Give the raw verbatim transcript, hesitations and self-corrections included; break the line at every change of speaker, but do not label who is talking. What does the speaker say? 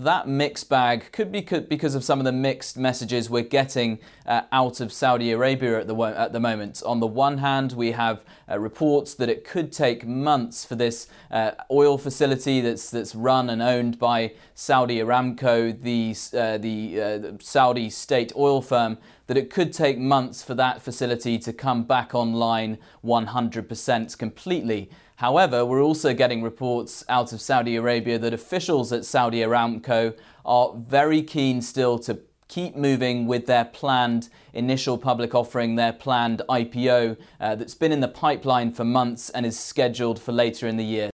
that mixed bag could be because of some of the mixed messages we're getting uh, out of Saudi Arabia at the, at the moment. On the one hand, we have uh, reports that it could take months for this uh, oil facility that's that's run and owned by Saudi Aramco, the, uh, the, uh, the Saudi state oil firm, that it could take months for that facility to come back online one hundred percent completely. However, we're also getting reports out of Saudi Arabia that officials at Saudi Aramco are very keen still to keep moving with their planned initial public offering, their planned I P O uh, that's been in the pipeline for months and is scheduled for later in the year.